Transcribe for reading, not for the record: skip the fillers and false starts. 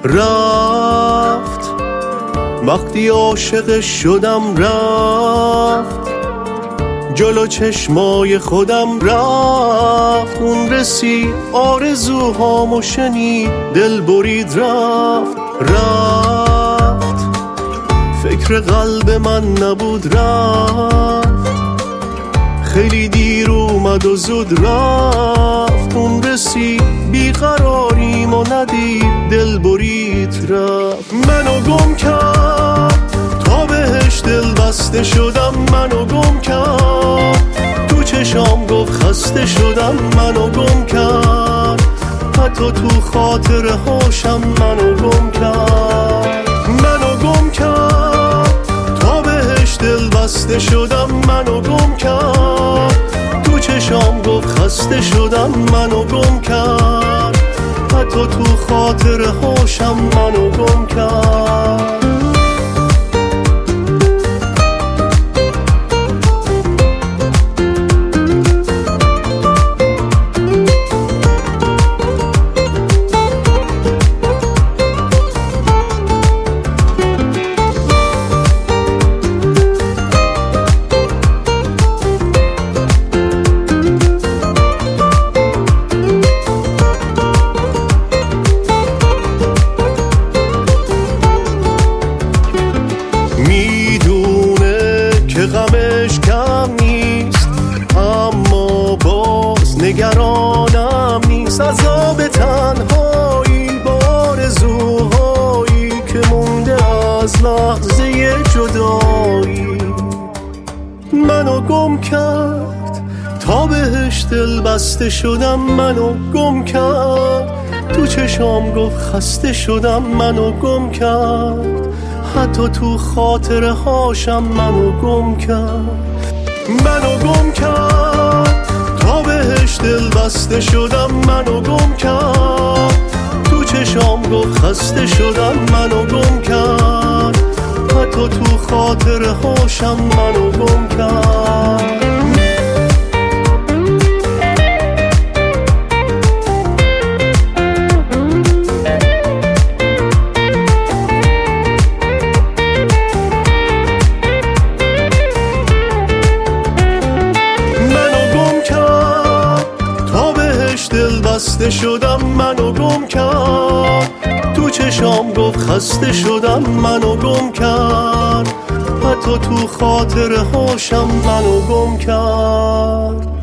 رفت، وقتی عاشق شدم رفت، جلو چشمای خودم رفت. اون رسید آرزوهامو شنید، دل برید رفت. فکر قلب من نبود رفت، خیلی دیر اومد و زود رفت. اون رسید بیقراریم و ندید، دل برید رفت. منو گم کرد تا بهش دل بسته شدم، منو گم کرد تو چشام گفت خسته شدم، منو گم کرد حتی تو خاطره هاشم منو گم کرد. منو گم کرد تا بهش دل بسته شدم، منو گم کرد تو چشام گفت خسته شدم، منو گم کرد حتی تو خاطره هاشم منو گم کرد. غمش کم نیست اما باز نگرانم نیست، عذاب تنهایی با آرزوهایی که مونده از لحظه جدایی. منو گم کرد تا بهش دل بسته شدم، منو گم کرد تو چشام گفت خسته شدم، منو گم کرد حتی تو خاطره هاشم منو گم کرد. منو گم کرد تا بهش دل بسته شدم، منو گم کرد تو چشام گفت خسته شدم، منو گم کرد حتی تو خاطره هاشم منو گم کرد. دل بسته شدم، منو گم کرد تو چشام گفت خسته شدم، منو گم کرد حتی تو خاطره هاشم منو گم کرد.